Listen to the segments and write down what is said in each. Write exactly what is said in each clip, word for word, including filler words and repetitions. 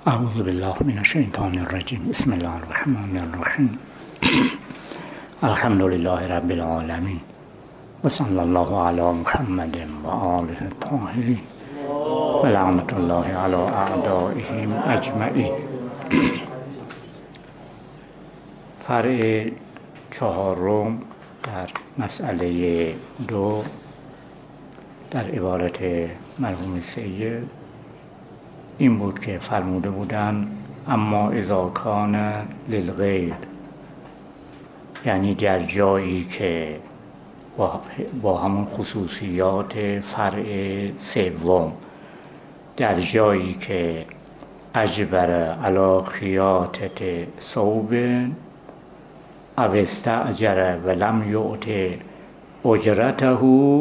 اعوذ بالله من الشیطان الرجیم. بسم الله الرحمن الرحیم. الحمد لله رب العالمین و صلی الله علی محمد و آله الطاهرین و لعنت الله علی اعدائهم اجمعین. فرع چهارم در مسئله دو در عبارت مرحوم سید این بود که فرموده بودن اما اذا کان للغیر، یعنی در جایی که با, با همون خصوصیات فرع سوم، در جایی که اجبر علی خیاطة ثوب او استأجر ولم یؤت اجرته،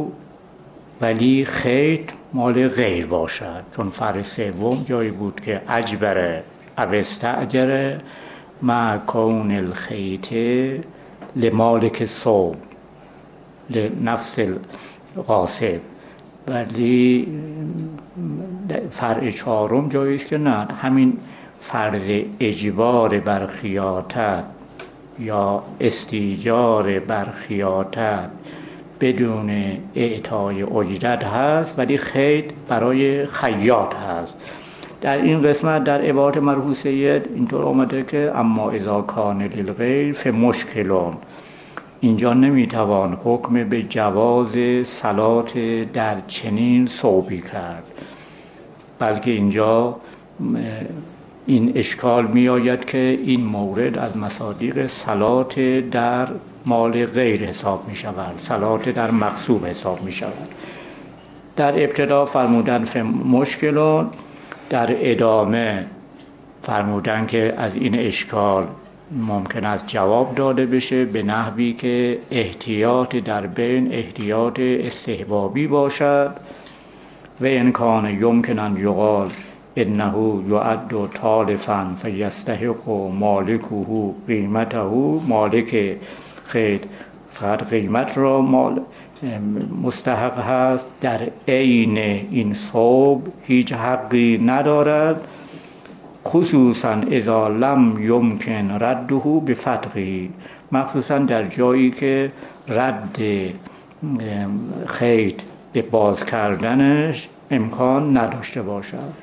ولی خیط مال غیر باشد، چون فرع سوم جایی بود که اجبر او استأجر مع کون الخیط لمالک ثوب لنفس الغاصب، ولی فرع چهارم جایی است که نه، همین فرض اجبار بر خیاطت یا استیجار بر خیاطت بدون اعطای اجرت هست، ولی خیط برای خیاط هست. در این قسمت در عبارت مرحوم سید اینطور آمده که اما اذا کان للغیر فمشکلون، اینجا نمیتوان حکم به جواز صلات در چنین ثوبی کرد، بلکه اینجا این اشکال می آید که این مورد از مصادیق صلات در مال غیر حساب می شود، صلات در مغصوب حساب می شود. در ابتدا فرمودن مشکلون، در ادامه فرمودن که از این اشکال ممکن است جواب داده بشه به نحوی که احتیاط در بین احتیاط استحبابی باشد و امکان یمکن ان یقال انه یعد تالفا فیستحق مالکه قیمته، مالک خیط فقط قیمت را مال مستحق هست، در عین این ثوب هیچ حقی ندارد، خصوصا اذا لم یمکن رده بفتحه، مخصوصا در جایی که رد خیط به باز کردنش امکان نداشته باشد.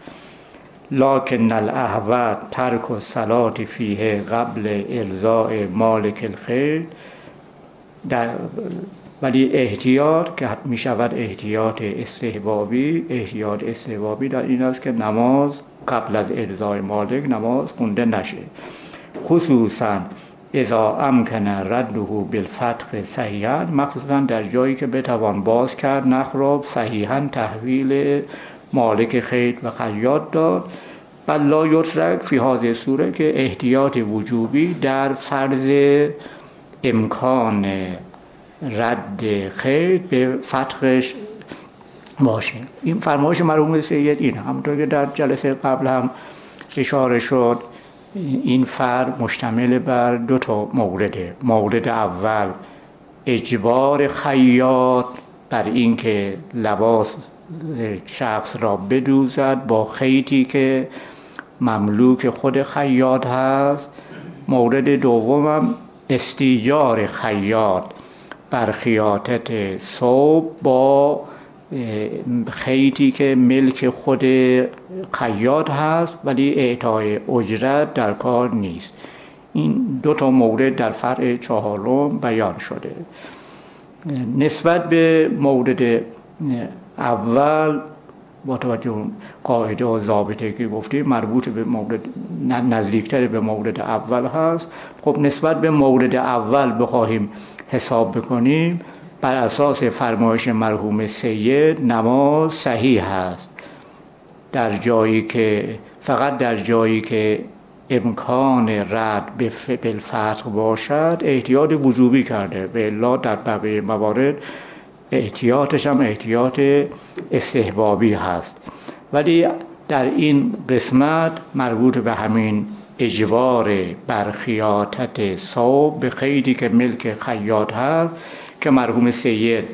لکن الاحوط ترک الصلاة فیه قبل ارضاء مالک الخیط، در ولی احتیاط که می شود احتیاط استحبابی، احتیاط استحبابی در این است که نماز قبل از ارضای مالک نماز خونده نشه، خصوصا اذا امکن رده بالفتح صحیحا، مخصوصا در جایی که بتوان باز کرد نخ را صحیحا تحویل مالک خیط و خیاط داد. بل لا یترک فی هذه صورت، که احتیاط وجوبی در فرض امکان رد خیط به فتحش باشه. این فرمایش مرحوم سید این همونطور که در جلسه قبل هم اشاره شد، این فرق مشتمل بر دو تا مورده. مورد اول اجبار خیاط بر این که لباس شخص را بدوزد با خیطی که مملوک خود خیاط هست. مورد دومم استیجار خیاط بر خیاطت ثوب با خیطی که ملک خود خیاط هست ولی اعطای اجرت در کار نیست. این دو تا مورد در فرع چهارم بیان شده. نسبت به مورد اول با توجه قاعده و ضابطه که گفتیم مربوط به مورد نزدیکتر به مورد اول هست. خب نسبت به مورد اول بخواهیم حساب بکنیم، بر اساس فرمایش مرحوم سید نماز صحیح هست در جایی که فقط در جایی که امکان رد به بالفتح باشد احتیاط وجوبی کرده، به الا در بقیه موارد احتیاطش هم احتیاط استحبابی هست. ولی در این قسمت مربوط به همین اجبار بر خیاطت ثوب به خیطی که ملک خیاط هست که مرحوم سید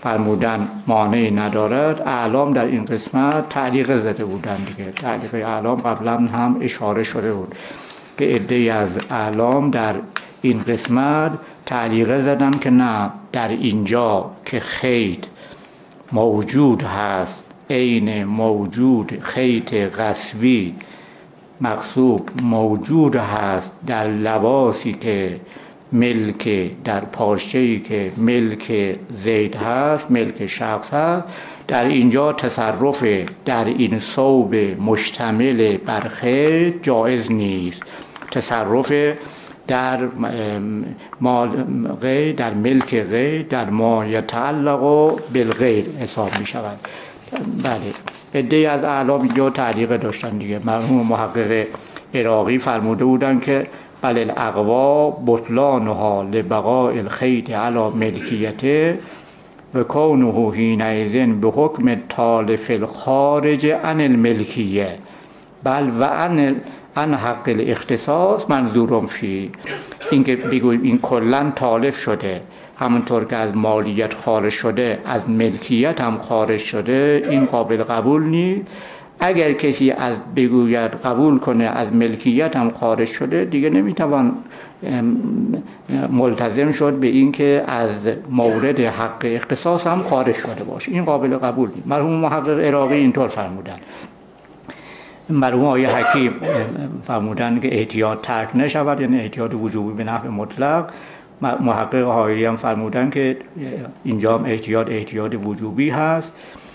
فرمودن مانعی ندارد. اعلام در این قسمت تعلیق زده بودن دیگه. تعلیق اعلام قبلا هم اشاره شده بود که عده‌ای از اعلام در این قسمت تعلیق زدن که نه، در اینجا که خیط موجود هست، عین موجود خیط غصبی مغصوب موجود هست در لباسی که ملک، در پارچه‌ای که ملک زید هست، ملک شخص هست، در اینجا تصرف در این ثوب مشتمل بر خیط جایز نیست. تصرف در مال غیر، در ملک غیر، در ما یتعلق بالغیر حساب می شود. بله، عده‌ای از اعلام اینجا تعلیق داشتن دیگه. مرحوم محقق عراقی فرموده بودن که بل الاقوا بطلانها لبقاء الخیط علی ملکیته و کونه حینئذ به حکم تالف الخارج عن الملکیه بل و عن عن حق الاختصاص منظورم فی. این که بگوییم این کلن تالف شده، همونطور که از مالیت خارج شده از ملکیت هم خارج شده، این قابل قبول نیست. اگر کسی از بگوید قبول کنه از ملکیت هم خارج شده، دیگه نمیتوان ملتزم شد به این که از مورد حق اختصاص هم خارج شده باشه. این قابل قبول نیست. مرحوم محقق عراقی اینطور فرمودن. مرحوم آقای حکیم فرمودن که احتیاط ترک نشود، یعنی احتیاط وجوبی به نحو مطلق. محقق حائری هم فرمودن که اینجا هم احتیاط احتیاط وجوبی هست.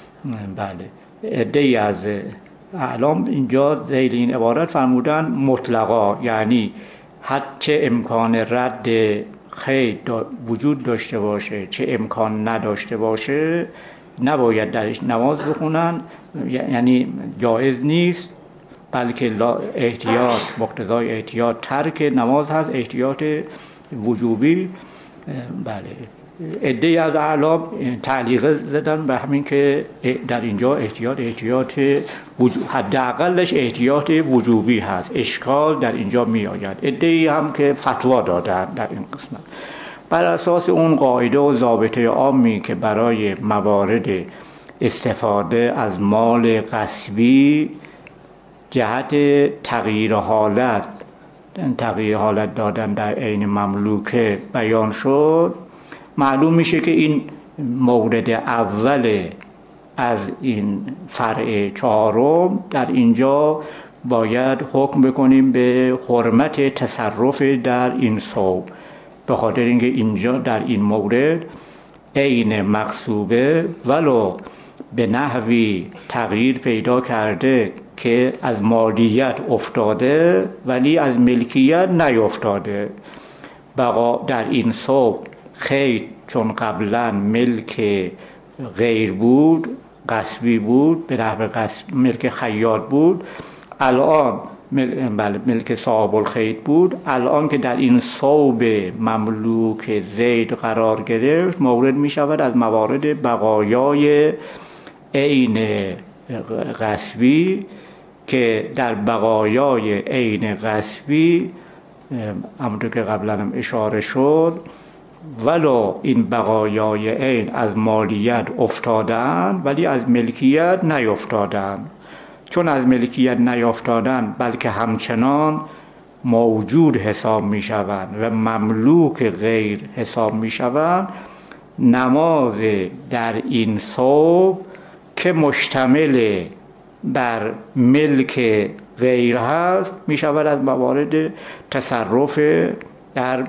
بله، عده‌ای از اعلام اینجا ذیل این عبارت فرمودن مطلقا، یعنی حتی چه امکان رد خید وجود داشته باشه چه امکان نداشته باشه نباید درش نماز بخونن، یعنی جایز نیست، بلکه احتیاط مقتضای احتیاط ترک نماز هست، احتیاط وجوبی. بله، عده‌ای از اعلام تعلیق زدن به همین که در اینجا احتیاط احتیاط وجوب، حداقلش احتیاط وجوبی هست، اشکال در اینجا می آید. عده‌ای هم که فتوا دادن در این قسمت بر اساس اون قاعده و ضابطه عامی که برای موارد استفاده از مال غصبی جهت تغییر حالت تغییر حالت دادن در عین مملوکه بیان شد، معلوم میشه که این مورد اول از این فرع چهارم در اینجا باید حکم بکنیم به حرمت تصرف در این ثوب، به خاطر اینکه اینجا در این مورد عین مغصوبه ولو به نحوی تغییر پیدا کرده که از مالیت افتاده ولی از ملکیت نیفتاده. بقا در این ثوب خیط چون قبلا ملک غیر بود، غصبی بود، به نحو غصب ملک خیاط بود، الان بله ملک صاحب الخیط بود، الان که در این ثوب مملوک زید قرار گرفت مورد می شود از موارد بقایای عین غصبی، که در بقایای عین غصبی همونطور که قبلا هم اشاره شد ولو این بقایای عین از مالیت افتادن ولی از ملکیت نیفتادن. چون از ملکیت نیفتادن بلکه همچنان موجود حساب می شوند و مملوک غیر حساب می شوند، نماز در این ثوب که مشتمل بر ملک غیر هست می شود از موارد تصرف در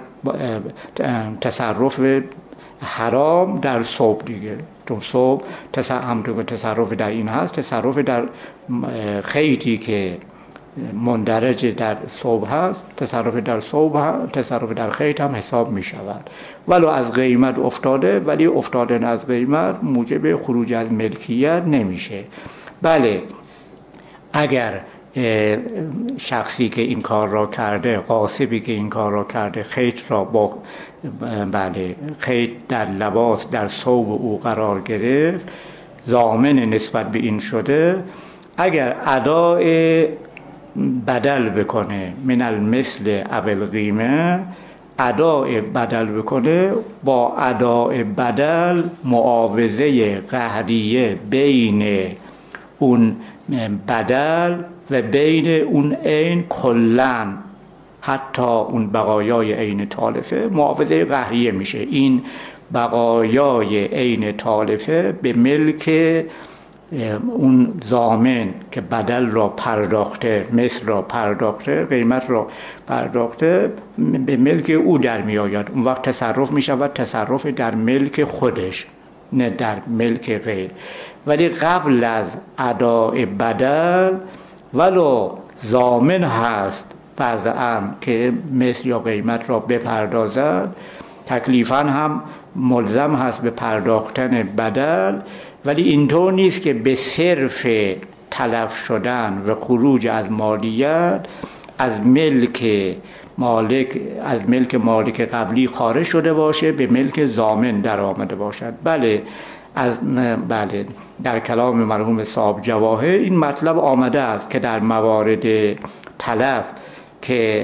تصرف حرام در ثوب دیگه. چون ثوب همونطور که تصرف در این هست، تصرف در خیطی که مندرج در ثوب هست، تصرف در ثوب هست، تصرف در خیط هم حساب می شود ولو از قیمت افتاده، ولی افتادن از قیمت موجب خروج از ملکیت نمیشه. بله، اگر شخصی که این کار را کرده، غاصبی که این کار را کرده، خیط را با بله خیط در لباس در ثوب او قرار گرفت، ضامن نسبت به این شده، اگر اداء بدل بکنه من المثل او القیمه، اداء بدل بکنه، با اداء بدل معاوضه قهریه بین اون بدل و بین اون عین کلن، حتی اون بقایای عین تالفه معاوضه قهریه میشه. این بقایای عین تالفه به ملک اون ضامن که بدل را پرداخته، مثل را پرداخته، قیمت را پرداخته، به ملک او در می آید. اون وقت تصرف می شود تصرف در ملک خودش، نه در ملک غیر. ولی قبل از اداء بدل ولو ضامن هست فرضاً که مثل یا قیمت را بپردازد، تکلیفاً هم ملزم هست به پرداختن بدل، ولی اینطور نیست که به صرف تلف شدن و خروج از مالیت از ملک مالک از ملک مالک قبلی خارج شده باشه، به ملک ضامن در آمده باشد. بله از بله در کلام مرحوم صاحب جواهر این مطلب آمده است که در موارد تلف که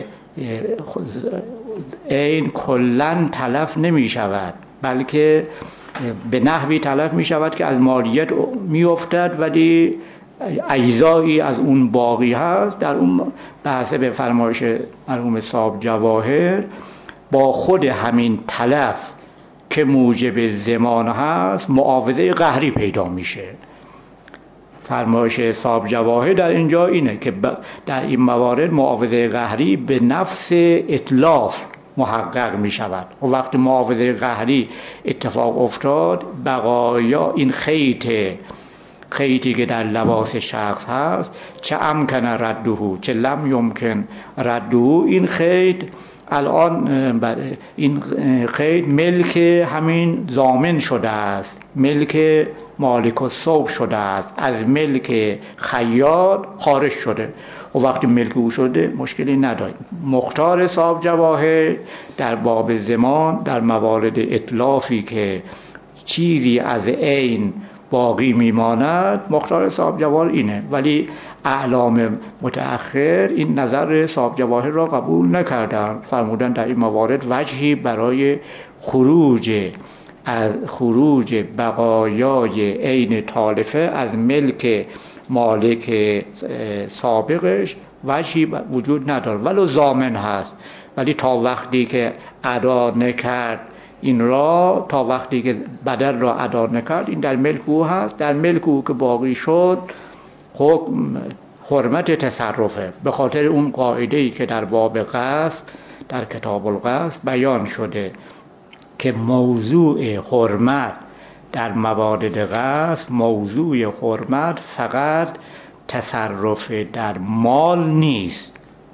این کلن تلف نمی شود، بلکه به نحوی تلف می شود که از مالیت می افتد ولی اجزایی از اون باقی هست. در اون بحث به فرمایش مرحوم صاحب جواهر با خود همین تلف که موجب ضمان هست معاوضه قهری پیدا میشه. فرمایش صاحب جواهر در اینجا اینه که در این موارد معاوضه قهری به نفس اتلاف محقق می شود و وقتی معاوضه قهری اتفاق افتاد، بقایا این خیط خیطی که در لباس شخص هست، چه امکن رده چه لم یمکن رده، این خیط الان این خیط ملک همین ضامن شده است، ملک مالک الصوب شده است، از ملک خیاط خارج شده و وقتی ملک او شده مشکلی نداره. مختار صاحب جواهر در باب ضمان در موارد اتلافی که چیزی از عین باقی میماند، مختار صاحب جواهر اینه، ولی اعلام متأخر این نظر صاحب جواهر را قبول نکردند. فرمودن در این موارد وجهی برای خروج از خروج بقایای عین تالفه از ملک مالک سابقش وجهی وجود نداره، ولو ضامن هست، ولی تا وقتی که ادا نکرد این را، تا وقتی که بدل را ادا نکرد، این در ملک او هست. در ملک او که باقی شد حکم حرمت تصرفه، به خاطر اون قاعده‌ای که در باب غصب در کتاب الغصب بیان شده که موضوع حرمت در موارد غصب، موضوع حرمت فقط تصرف در مال نیست.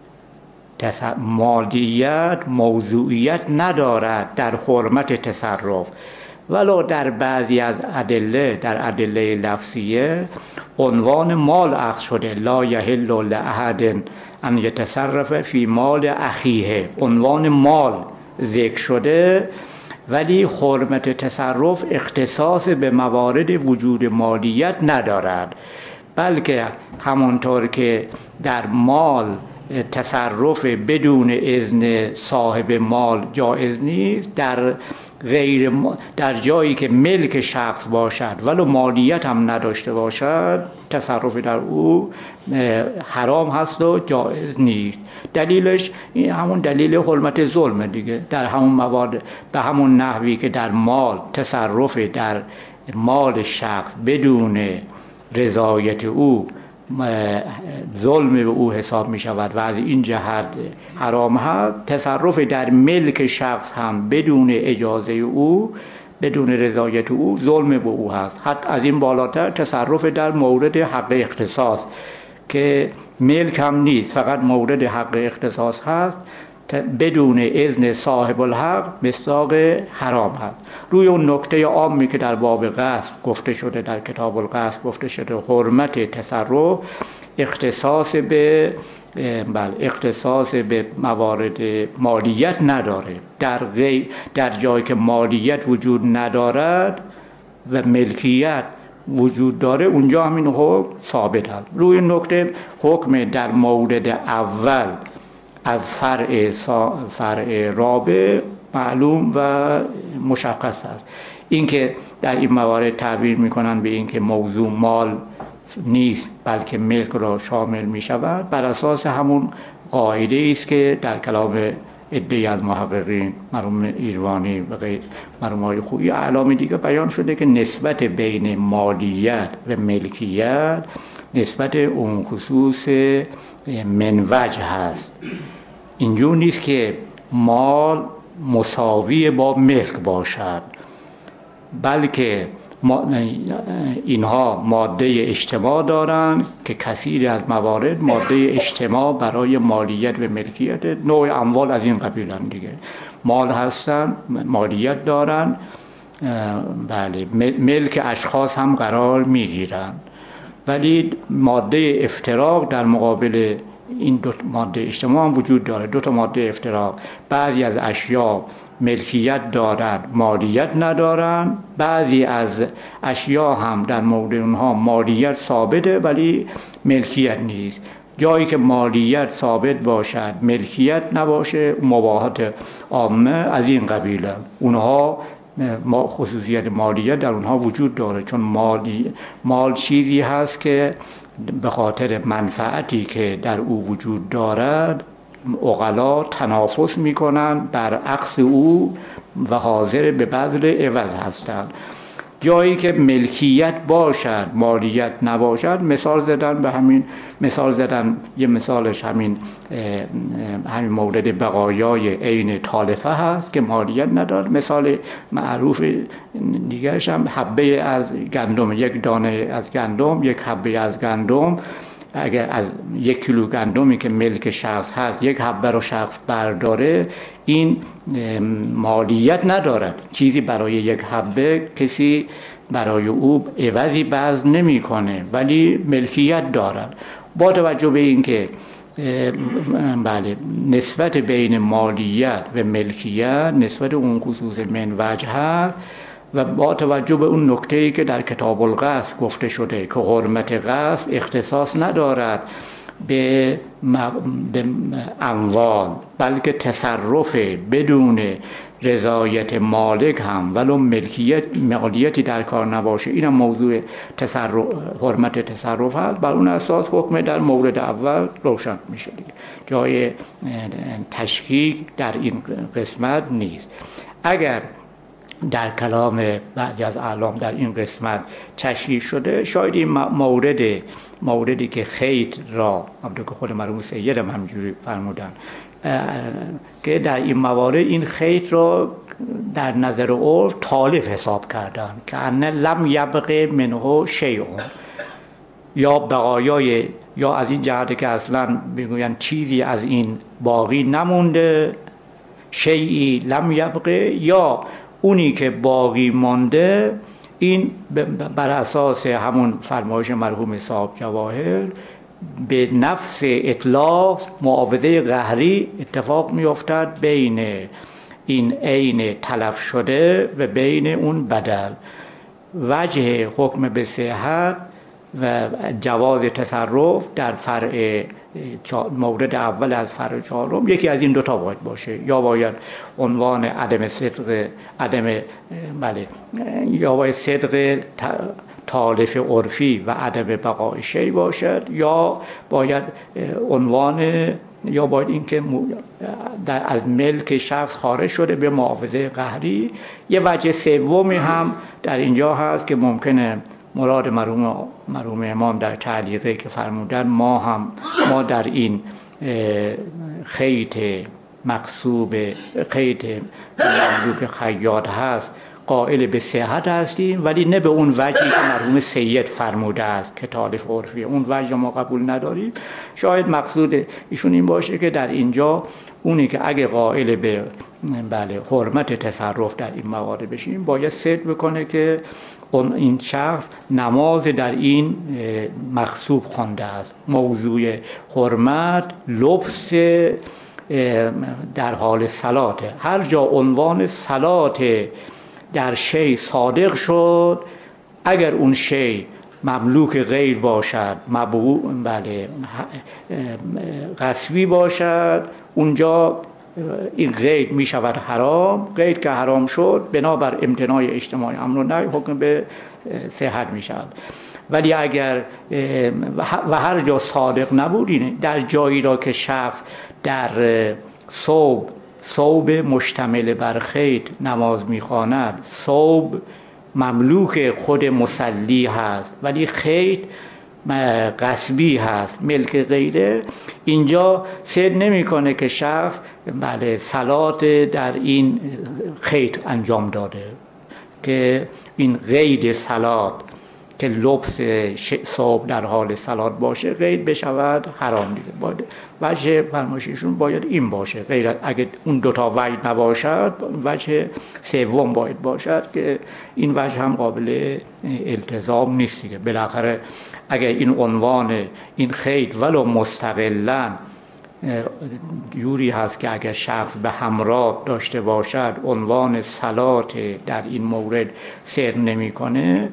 مالیت موضوعیت ندارد در حرمت تصرف، ولو در بعضی از ادله، در ادله لفظیه عنوان مال اخذ شده، لا یحل لاحد ان یتصرف فی مال اخیه، عنوان مال ذکر شده، ولی حرمت تصرف اختصاص به موارد وجود مالیت ندارد، بلکه همانطور که در مال تصرف بدون اذن صاحب مال جایز نیست، در غیر در جایی که ملک شخص باشد ولو مالیت هم نداشته باشد، تصرف در او حرام هست و جایز نیست. دلیلش این همون دلیل حرمت ظلم دیگه، در همون موارد به همون نحوی که در مال تصرف در مال شخص بدون رضایت او ظلم به او حساب می شود و از این جهت حرام هست، تصرف در ملک شخص هم بدون اجازه او، بدون رضایت او، ظلم به او هست. حتی از این بالاتر تصرف در مورد حق اختصاص که ملک هم نیست، فقط مورد حق اختصاص هست، بدون اذن صاحب الحق مصداق حرام هست. روی اون نکته عامی که در باب غصب گفته شده، در کتاب الغصب گفته شده، حرمت تصرف اختصاص به بله اختصاص به موارد مالیت نداره. در غیر در جایی که مالیت وجود ندارد و ملکیت وجود داره، اونجا همین حکم ثابت هست. روی نکته حکم در مورد اول از فرع فرع رابع معلوم و مشخص است. این که در این موارد تعبیر میکنن به این که موضوع مال نیست بلکه ملک را شامل می شود، بر اساس همون قاعده است که در کلام عده‌ای از محققین مرحوم ایروانی و غیر مرحوم های خویی اعلام دیگه بیان شده که نسبت بین مالیت و ملکیت نسبت اون خصوص منوجه هست. اینجور نیست که مال مساوی با ملک باشد، بلکه اینها ماده اجتماع دارند که کثیر از موارد ماده اجتماع برای مالیت و ملکیت نوع اموال از این قبیل هم دیگه مال هستن، مالیت دارن، بله ملک اشخاص هم قرار میگیرن، ولی ماده افتراق در مقابل این دو ماده اجتماع هم وجود داره. دو تا ماده افتراق، بعضی از اشیاء ملکیت دارند مالیت ندارند، بعضی از اشیاء هم در مورد اونها مالیت ثابته ولی ملکیت نیست. جایی که مالیت ثابت باشد ملکیت نباشه مباحات عامه از این قبیله، اونها ما خصوصیت مالیت در اونها وجود داره، چون مالی مال چیزی هست که به خاطر منفعتی که در او وجود دارد عقلا تنافس میکنند بر عکس او و حاضر به بذل عوض هستند. جایی که ملکیت باشد مالیت نباشد، مثال زدن به همین مثال زدن یه مثالش همین همین مورد بقایای عین تالفه هست که مالیت ندارد. مثال معروف دیگرش هم حبه از گندم، یک دانه از گندم، یک حبه از گندم، اگر از یک کیلو گندمی که ملک شخص هست یک حبه رو شخص برداره، این مالیت ندارد، چیزی برای یک حبه کسی برای او عوضی بذل نمیکنه ولی ملکیت دارد. با توجه به این که بله نسبت بین مالیت و ملکیت نسبت اون خصوص منوجه هست و با توجه به اون نکته‌ای که در کتاب الغصب گفته شده که حرمت غصب اختصاص ندارد به, به اموال بلکه تصرف بدون رضایت مالک هم ولو ملکیت مالیتی در کار نباشه، این هم موضوع تصرف حرمت تصرف هست. بر اون اساس حکم در مورد اول روشن میشه دیگه، جای تشکیک در این قسمت نیست. اگر در کلام بعضی از اعلام در این قسمت تشریح شده، شاید این مورد موردی که خیط را همونطور که خود مرحوم سید هم همینجوری فرمودن که در این موارد این خیط را در نظر عرف تالف حساب کردن که ان لم یبقه منه شیء، یا بقایای یا از این جهت که اصلا بگوین چیزی از این باقی نمونده، شیئی لم یبقه، یا اونی که باقی مانده این بر اساس همون فرمایش مرحوم صاحب جواهر به نفس اطلاق معاوضه قهری اتفاق میافتد بین این عین تلف شده و بین اون بدل. وجه حکم به صحت و جواز تصرف در فرع مورد اول از فرع چهارم یکی از این دوتا باید باشه، یا باید عنوان عدم صدق عدم بله یا باید صدق تالف عرفی و عدم بقای شی باشد، یا باید عنوان یا باید این که از ملک شخص خارج شده به معاوضه قهری. یه وجه سومی هم در اینجا هست که ممکنه مراد مرحوم مرحوم امام در تعلیقه که فرمودن ما هم ما در این خیط مقصوب خیط مملوک خیاط هست قائل به صحت هستیم، ولی نه به اون وجهی که مرحوم سید فرموده است که تالف عرفی، اون وجه ما قبول نداریم. شاید مقصود ایشون این باشه که در اینجا اونی که اگه قائل به بله حرمت تصرف در این موارد بشیم باید صدق بکنه که این شخص نماز در این مغصوب خوانده است. موضوع حرمت لبس در حال صلاته، هر جا عنوان صلات در شی صادق شد، اگر اون شی مملوک غیر باشد، مبعوض بله غصبی باشد، اونجا این قید می شود حرام. قید که حرام شد بنابر امتناع اجتماع امر و نهی حکم به صحت می شود. ولی اگر و هر جا صادق نبود، اینه در جایی را که شخص در صوب صوب مشتمل بر خید نماز میخواند، صوب مملوک خود مصلی هست ولی خید غصبی هست، ملک غیره، اینجا سیر نمیکنه که شخص بله صلات در این خید انجام داده، که این قید صلات که لبس صوب در حال صلات باشه قید بشود حرام دیگه. باید وجه فرمایششون باید این باشه، غیر اگه اون دوتا وجه نباشد وجه سوم باید باشد که این وجه هم قابل التزام نیست دیگه. بالاخره اگه این عنوان این خید ولو مستقلاً جوری هست که اگر شخص به همراه داشته باشد عنوان صلات در این مورد سیر نمیکنه،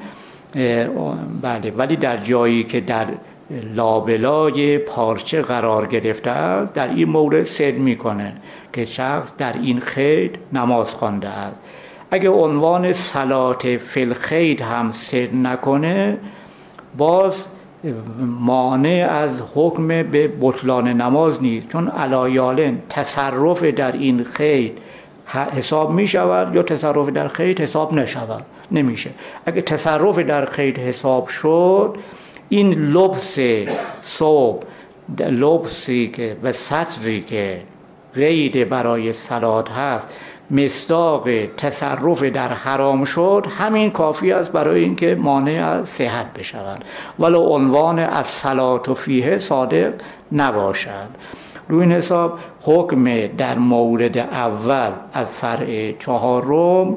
بله، ولی در جایی که در لابلای پارچه قرار گرفته است در این مورد سیر میکنه که شخص در این خید نماز خوانده است. اگه عنوان صلات فی الخید هم سیر نکنه باز مانع از حکم به بطلان نماز نیست، چون علایالن تصرف در این خید حساب می شود یا تصرف در خید حساب نشود، نمیشه. اگه تصرف در خید حساب شد، این لبس صوب، لبسی که و سطری که قید برای صلات هست مصداق تصرف در حرام شد، همین کافی است برای اینکه مانع از صحت بشود ولو عنوان از صلات و فیه صادق نباشد. روی این حساب حکم در مورد اول از فرع چهارم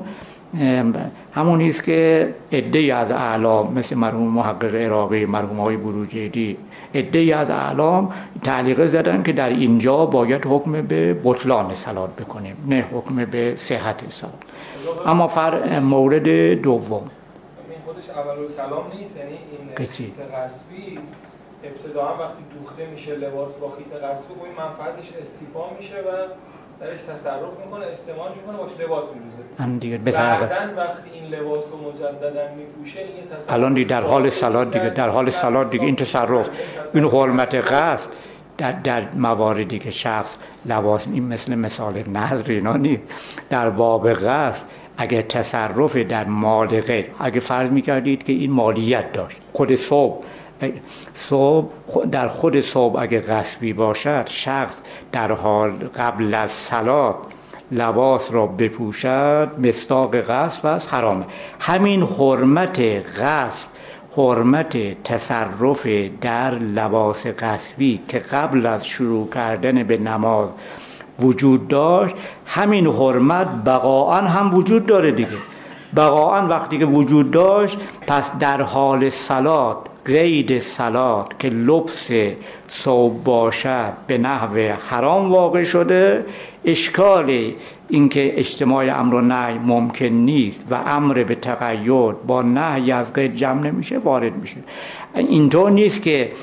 همون است که عده‌ای از اعلام مثل مرحوم محقق عراقی، مرحوم های بروجردی، عده‌ای از اعلام تعلیق زدن که در اینجا باید حکم به بطلان صلات بکنیم، نه حکم به صحت صلات. اما فرع مورد دوم این خودش اول کلام نیست، یعنی این خیط غصبی ابتداء وقتی دوخته میشه لباس با خیط غصبی، این منفعتش استیفا میشه و درش تصرف میکنه، استعمال میکنه، باش لباس میدوزه. هم دیگه بعدن وقتی این لباس رو مجددا میپوشه دیگه تصرف، الان دیگه در حال صلات دیگه در حال صلات دیگه این تصرف، این حرمت غصب در در مواردی که شخص لباس، این مثل مثال نظر اینا نیست، در باب غصب اگه تصرف در مال غیر، اگه فرض میکردید که این مالیت داشت، خود صوب صوب در خود صوب اگه غصبی باشد، شخص در حال قبل از صلات لباس را بپوشد مصداق غصب است، حرامه. همین حرمت غصب، حرمت تصرف در لباس غصبی که قبل از شروع کردن به نماز وجود داشت، همین حرمت بقاءً هم وجود داره دیگه. بقاءً وقتی که وجود داشت، پس در حال صلات قید صلات که لبس ثوب باشد به نحو حرام واقع شده. اشکال اینکه اجتماع امر و نهی ممکن نیست و امر به تقید با نهی از قید جمع نمیشه، وارد میشه. اینطور نیست که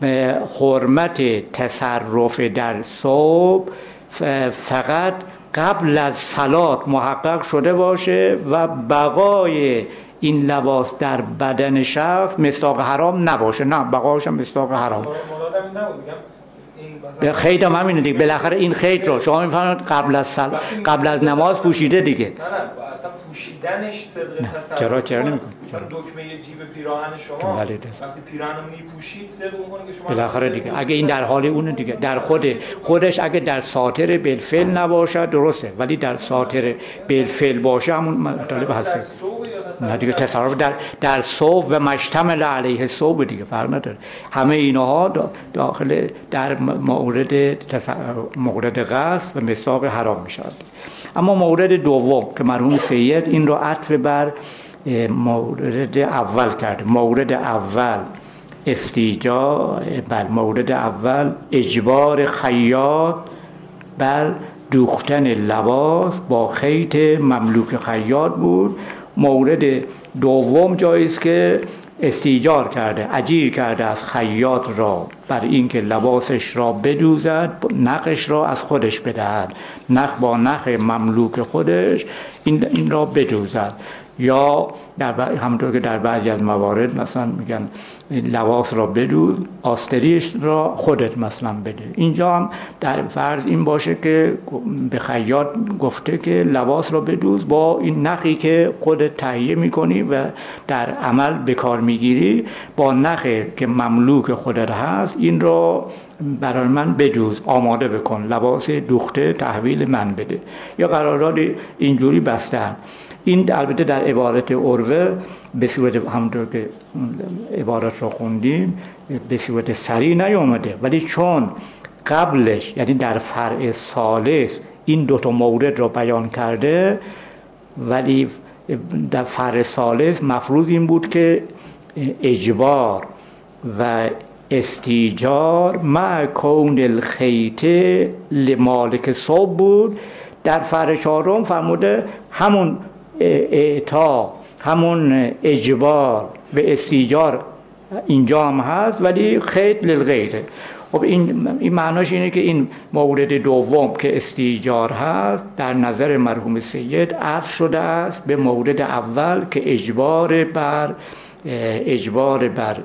حرمت تصرف در ثوب فقط قبل از صلات محقق شده باشه و بقای این لباس در بدن شخص مصداق حرام نباشه، نه بقایش هم مصداق حرام. مرادم نبود، میگم به خید هم همینه دیگه. بالاخره این خید رو شما میفهمید قبل از سل... قبل از نماز پوشیده دیگه. نه نه اصلا پوشیدنش صدق تصرف. چرا چرا نمیکنه؟ چون دکمه جیب پیراهن شما وقتی پیراهن رو میپوشید صدق میکنه که شما بالاخره دیگه اگه این در حال اونه دیگه، در خود خودش اگه در ساتر بالفعل نباشه درسته، ولی در ساتر بالفعل باشه همون مطالب هست. نه دیگه تصرف در در ثوب و مشتمل علیه ثوب دیگه فرق نداره. همه اینها داخل در مورد مورد غصب و مصداق حرام میشود. اما مورد دوم که مرحوم سید این رو عطف بر مورد اول کرده. مورد اول استیجا، بر مورد اول اجبار خیاط بر دوختن لباس با خیط مملوک خیاط بود. مورد دوم جایی است که استیجار کرده، اجیر کرده از خیاط را بر اینکه لباسش را بدوزد، نخش را از خودش بدهد، نخ با نخ مملوک خودش این این را بدوزد. یا در همونطور که در بعضی از موارد مثلا میگن لباس را بدوز، آستریش را خودت مثلا بده. اینجا هم در فرض این باشه که به خیاط گفته که لباس را بدوز با این نخی که خودت تهیه میکنی و در عمل به کار میگیری، با نخی که مملوک خودت هست این را برای من بدوز، آماده بکن، لباس دوخته تحویل من بده. یا قرارداد اینجوری بستن. این البته در عبارت عروه به صورت همونطور که عبارت را خوندیم به صورت صریح نیامده، ولی چون قبلش یعنی در فرع ثالث این دوتا مورد را بیان کرده، ولی در فرع ثالث مفروض این بود که اجبار و استیجار مع کون الخیط لمالک صوب بود. در فرع چهارم فرموده همون اعطا، همون اجبار به استیجار اینجا هم هست ولی خیط للغیره. خب این این معناش اینه که این مورد دوم که استیجار هست در نظر مرحوم سید عرض شده است به مورد اول که اجبار بر اجبار بر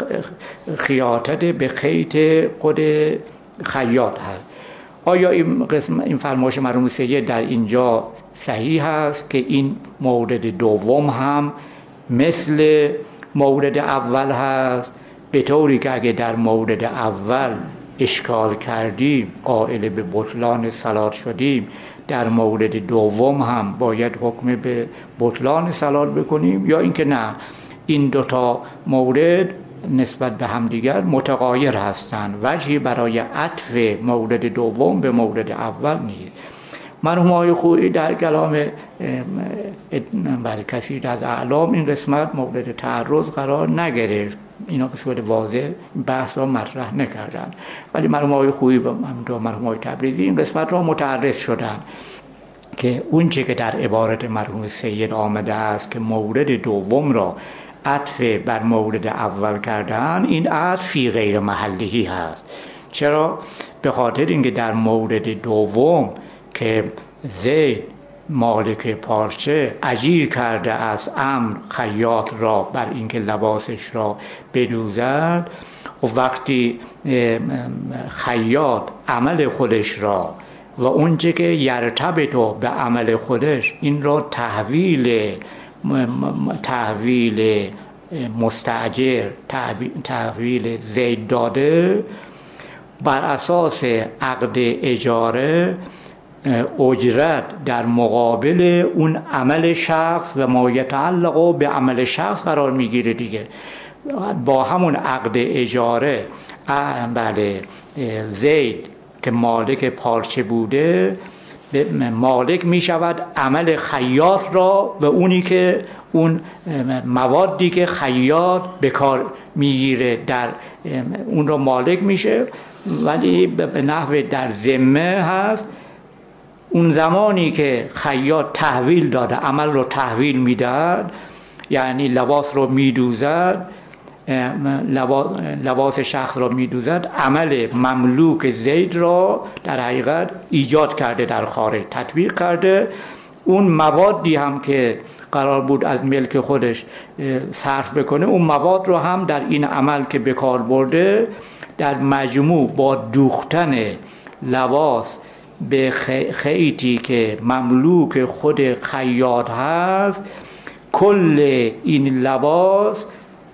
خیاطت به خیط خود خیاط هست. آیا این قسم این فرمایش مرحوم سید در اینجا صحیح است که این مورد دوم هم مثل مورد اول هست، به طوری که اگه در مورد اول اشکال کردیم قائل به بطلان صلات شدیم، در مورد دوم هم باید حکم به بطلان صلات بکنیم؟ یا اینکه نه، این دوتا مورد نسبت به همدیگر متغایر هستند، وجهی برای عطف مورد دوم به مورد اول نیست. مرحوم آقای خویی در کلام بله کثیر از اعلام این قسمت مورد تعرض قرار نگرفت، اینا به صورت واضح بحث را مطرح نکردن، ولی مرحوم آقای خویی و مرحوم آقای تبریزی این قسمت را متعرض شدن که اون چه که در عبارت مرحوم سید آمده است که مورد دوم را عطف بر مورد اول کردن، این عطف فی غیر محلی هست. چرا؟ به خاطر اینکه در مورد دوم که زید مالک پارچه اجیر کرده از امر خیاط را بر اینکه لباسش را بدوزد، و وقتی خیاط عمل خودش را و اونچه که یرتبط به عمل خودش این را تحویل تحویل مستاجر تحویل زید داده، بر اساس عقد اجاره اجرت در مقابل اون عمل شخص و ما یتعلق به عمل شخص قرار میگیره دیگه. با همون عقد اجاره بله زید که مالک پارچه بوده مالک می شود عمل خیاط را و اونی که اون موادی که خیاط به کار میگیره در اون را مالک میشه، ولی به نحو در ذمه هست. اون زمانی که خیاط تحویل داده، عمل رو تحویل میداد، یعنی لباس رو میدوزد، لباس شخص را میدوزد، عمل مملوک زید را در حقیقت ایجاد کرده، در خارج تطبیق کرده. اون موادی هم که قرار بود از ملک خودش صرف بکنه، اون مواد رو هم در این عمل که به کار برده، در مجموع با دوختن لباس به خیطی که مملوک خود خیاط هست، کل این لباس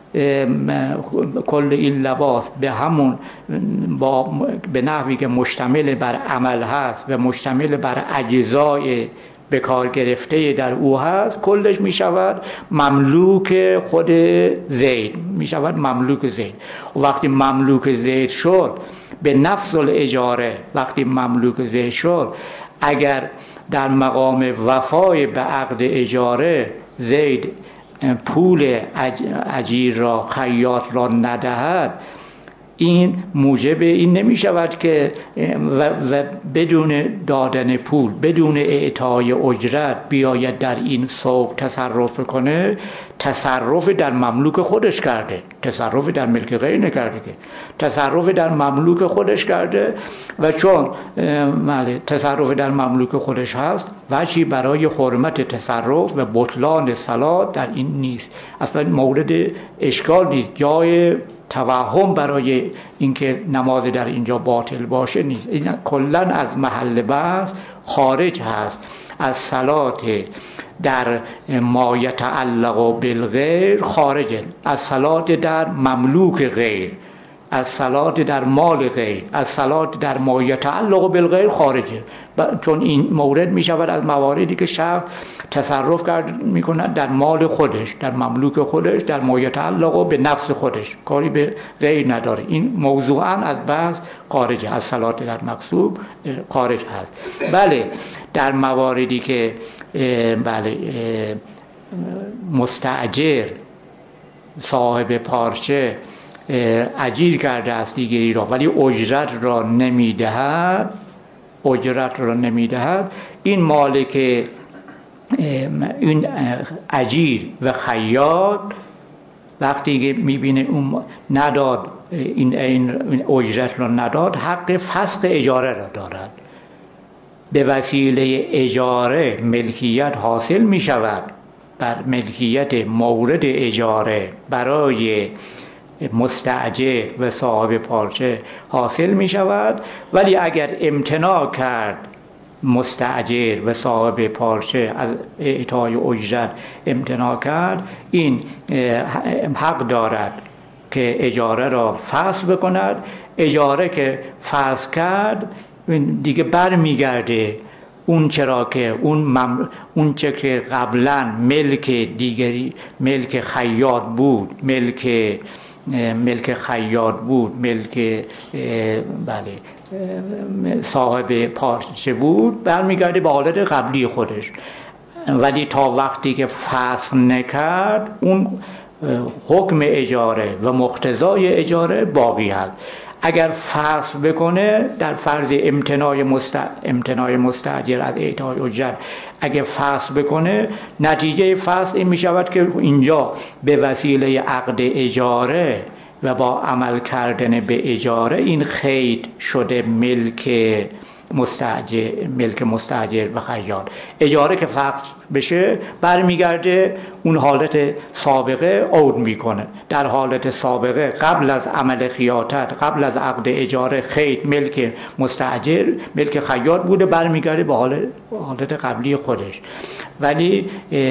کل این لباس به همون با به نحوی که مشتمل بر عمل هست و مشتمل بر اجزای به کار گرفته در او هست، کلش می شود مملوک خود زید، می شود مملوک زید. و وقتی مملوک زید شد به نفس الاجاره، وقتی مملوک زید شد، اگر در مقام وفای به عقد اجاره زید پول اجیر را خیاط را ندهد، این موجب این نمی شود که و, و بدون دادن پول، بدون اعطای اجرت بیاید در این سوق تصرف کنه. تصرف در مملوک خودش کرده، تصرف در ملک غیر نکرده، که تصرف در مملوک خودش کرده و چون تصرف در مملوک خودش هست وجهی برای حرمت تصرف و بطلان صلات در این نیست. اصلا مورد اشکال نیست، جای توهم برای اینکه نماز در اینجا باطل باشه نیست. این کلا از محل بحث خارج هست. از صلات در ما یتعلق بالغیر خارجه، از صلات در مملوک غیر، از صلات در مال غیر، از صلات در ما یتعلق بالغیر خارجه، چون این مورد می شود از مواردی که شخص تصرف کرد می کند در مال خودش، در مملوک خودش، در ما یتعلق به نفس خودش، کاری به غیر نداره. این موضوعا از بحث خارجه، از صلات در مقصوب خارج هست. بله در مواردی که بله مستاجر صاحب پارچه اجیر کرده است دیگری را ولی اجرت را نمیدهد، اجرت را نمیدهد، این مالک این اجیر و خیاط وقتی که میبینه اون نداد، این این اجرت را نداد، حق فسخ اجاره را دارد. به وسیله اجاره ملکیت حاصل می شود، بر ملکیت مورد اجاره برای مستاجر و صاحب پارچه حاصل می شود. ولی اگر امتناع کرد مستاجر و صاحب پارچه از اعطای اجرت، امتناع کرد، این حق دارد که اجاره را فسخ بکند. اجاره که فسخ کرد دیگه بر میگرده اون چرا که اون مم... اون چه که قبلا ملک دیگری، ملک خیاط بود، ملک ملک خیاط بود، ملک بله صاحب پارچه بود، برمیگرده به حالت قبلی خودش. ولی تا وقتی که فسخ نکرد اون حکم اجاره و مقتضای اجاره باقی هست. اگر فسخ بکنه در فرض امتناع مست... امتناع مستاجر از اعطای اجرت، اگر فسخ بکنه نتیجه فسخ این می شود که اینجا به وسیله عقد اجاره و با عمل کردن به اجاره این خید شده ملک مستاجر، ملک مستاجر و خیاط. اجاره که فسخ بشه برمیگرده اون حالت سابقه عود میکنه. در حالت سابقه قبل از عمل خیاطت، قبل از عقد اجاره، خید ملک مستاجر، ملک خیاط بوده، برمیگرده به حالت حالت قبلی خودش. ولی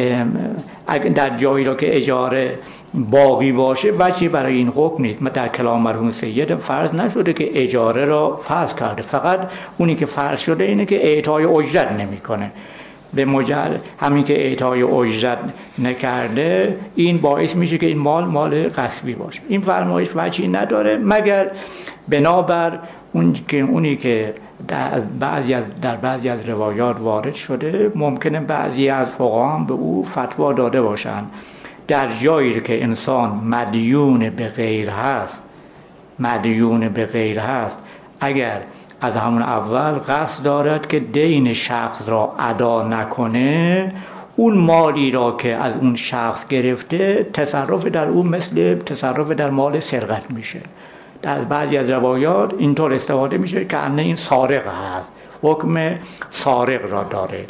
در جایی را که اجاره باقی باشه وجهی برای این حکم نیست. در کلام مرحوم سید فرض نشده که اجاره را فسخ کرده، فقط اونی که فرض شده اینه که اعطای اجرت نمیکنه. به مجرد همین که اعطای اجرت نکرده این باعث میشه که این مال مال غصبی باشه. این فرمایش وجهی نداره مگر بنابر اون که اونی که در بعضی از در بعضی از روایات وارد شده. ممکنه بعضی از فقها به او فتوا داده باشند در جایی که انسان مدیون به غیر هست، مدیون به غیر هست، اگر از همون اول قصد دارد که دین شخص را ادا نکنه، اون مالی را که از اون شخص گرفته تصرف در اون مثل تصرف در مال سرقت میشه. در بعضی از روایات اینطور استفاده میشه که انه این سارق هست، حکم سارق را داره.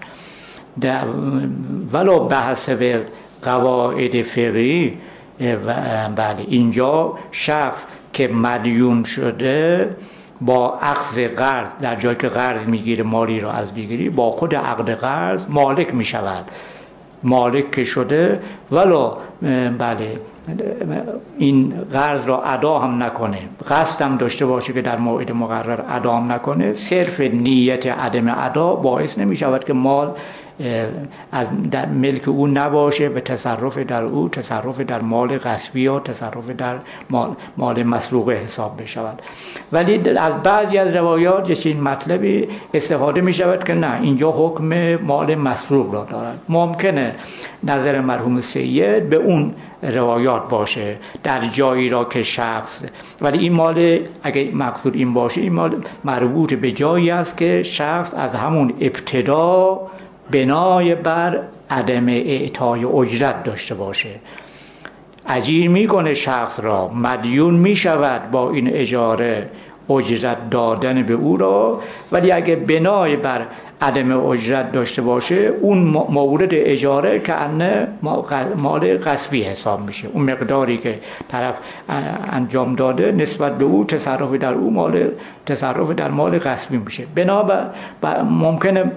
ولو بحث به قواعد فقهی بله اینجا شخص که مدیون شده با اخذ قرض، در جایی که قرض میگیره مالی را از دیگری، با خود عقد قرض مالک میشود. مالک که شده ولو بله این قرض را ادا هم نکنه، قصد هم داشته باشه که در موعد مقرر ادا هم نکنه، صرف نیت عدم ادا باعث نمی شود که مال از در ملک او نباشه و تصرف در او تصرف در مال غصبی یا تصرف در مال, مال مسروقه حساب بشود. ولی از بعضی از روایات یه این مطلبی استفاده می شود که نه، اینجا حکم مال مسروق را دارد. ممکنه نظر مرحوم سید به اون روایات باشه در جایی را که شخص، ولی این مال اگه مقصود این باشه این مال مربوط به جایی است که شخص از همون ابتدا بنای بر عدم اعطای اجرت داشته باشه. اجیر میکنه شخص را، مدیون میشود با این اجاره اجرت دادن به او را، ولی اگه بنای بر عدم اجرت داشته باشه اون مورد اجاره که انه مال غصبی حساب میشه. اون مقداری که طرف انجام داده نسبت به او تصرف در او مال تصرف در مال غصبی میشه. بنابر ممکنه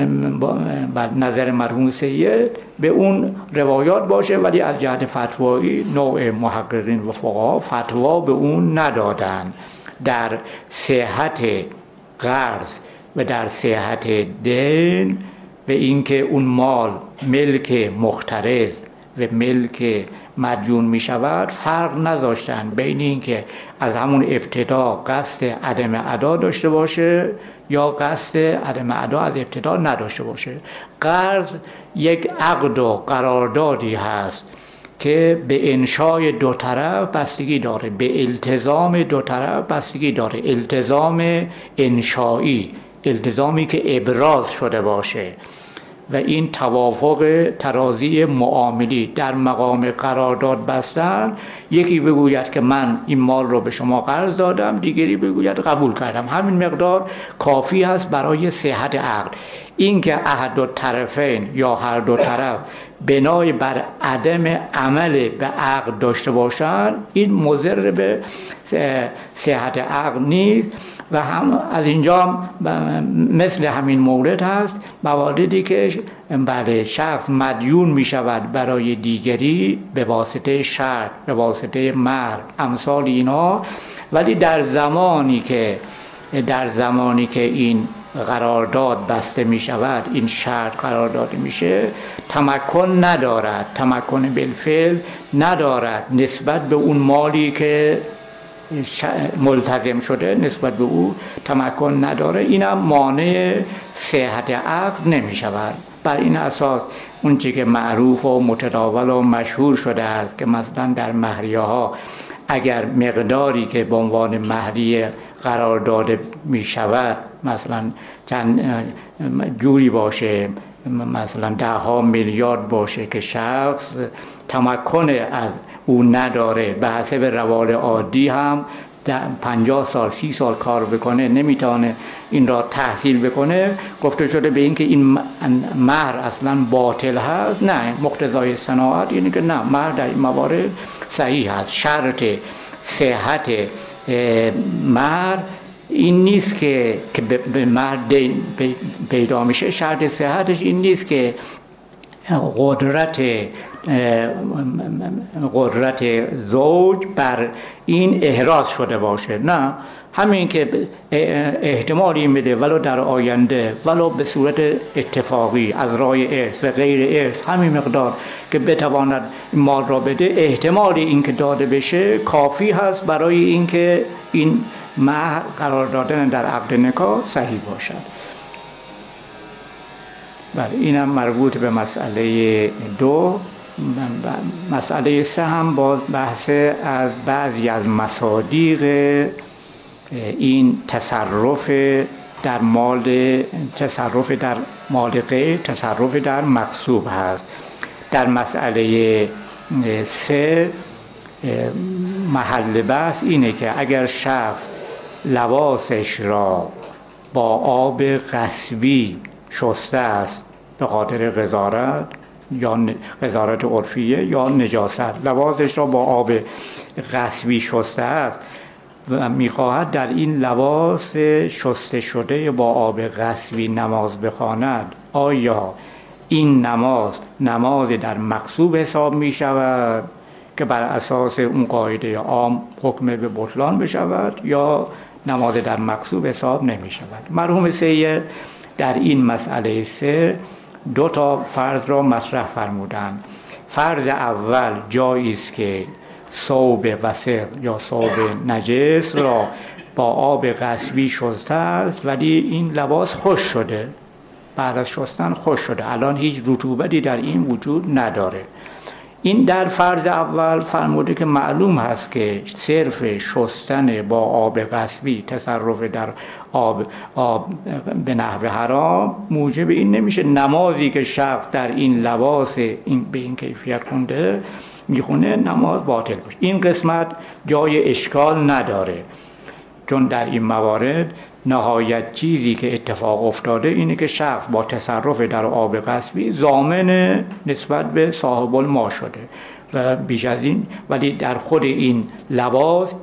بر نظر مرحوم سید به اون روایات باشه، ولی از جهت فتوایی نوع محققین و فقها فتوا به اون ندادن در صحت قرض و در صحت دین و اینکه اون مال ملک مقترض و ملک مدیون می شود فرق نذاشتن بین اینکه از همون ابتدا قصد عدم ادا داشته باشه یا قصد عدم ادا از ابتدا نداشته باشه. قرض یک عقد و قراردادی هست که به انشای دو طرف بستگی داره، به التزام دو طرف بستگی داره، التزام انشایی، التزامی که ابراز شده باشه و این توافق ترازی معاملی در مقام قرارداد بستن. یکی بگوید که من این مال رو به شما قرض دادم، دیگری بگوید قبول کردم، همین مقدار کافی هست برای صحت عقد. این که احد دو طرفین یا هر دو طرف بنای بر عدم عمل به عقد داشته باشند این مضر به صحت عقد نیست. و هم از اینجا مثل همین مورد هست مواردی که بله شخص مدیون می شود برای دیگری به واسطه شرط، به واسطه مهر، امثال اینا، ولی در زمانی که در زمانی که این قرارداد بسته می شود، این شرط قرارداد میشه، تمکن ندارد، تمکن بالفعل ندارد نسبت به اون مالی که ملتزم شده، نسبت به او تمکن نداره. اینم مانع صحت عقد نمی شود. بر این اساس اون چی که معروف و متداول و مشهور شده است که مثلا در مهریه ها اگر مقداری که به عنوان مهریه قرار داده می شود مثلا چند جوری باشه، مثلا ده ها میلیارد باشه که شخص تمکن از او نداره، به حسب روال عادی هم پنجاه سال سی سال کار بکنه نمیتونه این را تحصیل بکنه، گفته شده به این که این مهر اصلا باطل هست. نه، مقتضای صناعت یعنی که نه، مهر در این موارد صحیح هست. شرط صحت مهر این نیست که که به مهر دین پیدا میشه، شرط صحتش این نیست که قدرت قدرت زوج بر این احراز شده باشه. نه، همین که احتمالی میده ولو در آینده ولو به صورت اتفاقی از راه ارث و غیر ارث همین مقدار که بتواند مال را بده، احتمالی این که داده بشه کافی هست برای اینکه این مهر قرار دادن در عقد نکاح صحیح باشد. بله، اینم مربوط به مسئله دو. مسئله سه هم باز بحث از بعضی از مصادیق این تصرف در مال تصرف در مال غیر، تصرف در مغصوب هست. در مسئله سه محل بحث اینه که اگر شخص لباسش را با آب غصبی شسته است به خاطر قذارت یا قذارت عرفیه یا نجاست، لباسش را با آب غصبی شسته است و میخواهد در این لباس شسته شده با آب غصبی نماز بخواند، آیا این نماز نماز در مغصوب حساب می شود که بر اساس اون قاعده عام حکم به بطلان بشود یا نماز در مغصوب حساب نمی شود؟ مرحوم سید در این مسئله سه دو تا فرض را مطرح فرمودند. فرض اول جایی است که ثوب وسخ یا ثوب نجس را با آب غصبی شسته است ولی این لباس خشک شده، بعد از شستن خشک شده، الان هیچ رطوبتی در این وجود نداره. این در فرض اول فرموده که معلوم هست که صرف شستن با آب غصبی، تصرف در آب, آب به نحو حرام موجب این نمیشه نمازی که شخص در این لباس این به این کیفیت خونده میخونه نماز باطل باشه. این قسمت جای اشکال نداره، چون در این موارد نهایت چیزی که اتفاق افتاده اینه که شخص با تصرف در آب غصبی ضامن نسبت به صاحب الما شده و بیش از این. ولی در خود این لباس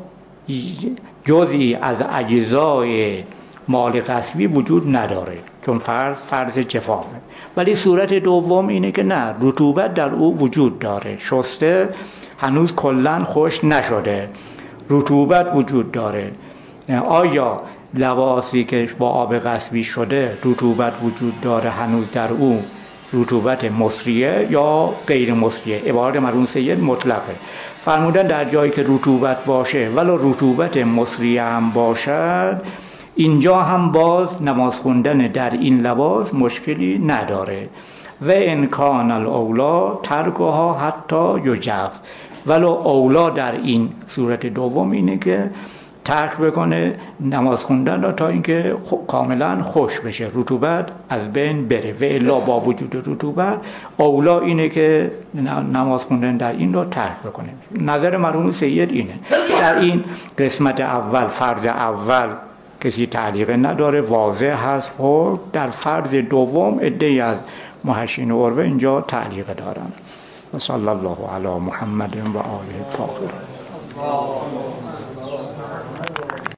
جزئی از اجزای مال غصبی وجود نداره، چون فرض فرض جفافه. ولی صورت دوم اینه که نه، رطوبت در او وجود داره، شسته هنوز کلاً خشک نشده، رطوبت وجود داره. آیا لباسی که با آب غصبی شده رطوبت وجود داره هنوز در او، رطوبت مصریه یا غیر مصریه؟ عبارت مرحوم سید مطلقه. فرمودن در جایی که رطوبت باشه ولو رطوبت مصریه هم باشد، اینجا هم باز نماز خوندن در این لباس مشکلی نداره. و امکان الاولا ترکها حتی یجف، ولو اولا در این صورت دوم اینه که ترک بکنه نماز خوندن را تا اینکه کاملا خوش بشه، رطوبت از بین بره. و الا با وجود رطوبت اولا اینه که نماز خوندن در این را ترک بکنه. نظر مرحوم سید اینه. در این قسمت اول، فرض اول کسی تعلیق نداره، واضح هست. خب در فرض دوم عده‌ای از محشین و عروه اینجا تعلیق دارن. و صلی الله علی محمد و آله الطاهرین.